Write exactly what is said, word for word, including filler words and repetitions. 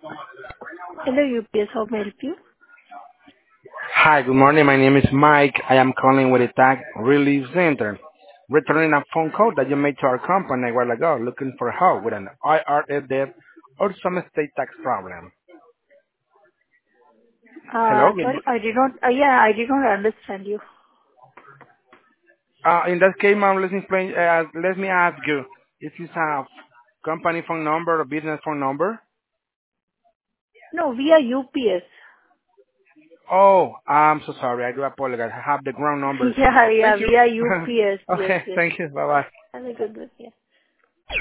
Hello, U P S. How may I help you? Hi, good morning. My name is Mike. I am calling with a tax relief center, returning a phone call that you made to our company a while ago, looking for help with an I R S debt or some state tax problem. Uh, Hello. Good Sorry, mo- I did not. uh, Yeah, I did not understand you. Uh, in that case, ma'am, let me explain. Uh, let me ask you if you have company phone number or business phone number. No, we are U P S. Oh, I'm so sorry. I do apologize. I have the ground number. Yeah, yeah, Thank you. we are U P S. Yes, Okay. yes. Thank you. Bye Yeah. bye. Have a good one. Yeah.